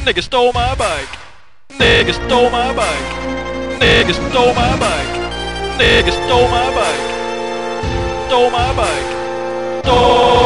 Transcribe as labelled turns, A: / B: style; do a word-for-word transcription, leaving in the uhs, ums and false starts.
A: Nigga stole my bike. Nigga stole my bike. Nigga stole my bike. Nigga stole my bike. Stole my bike. Stole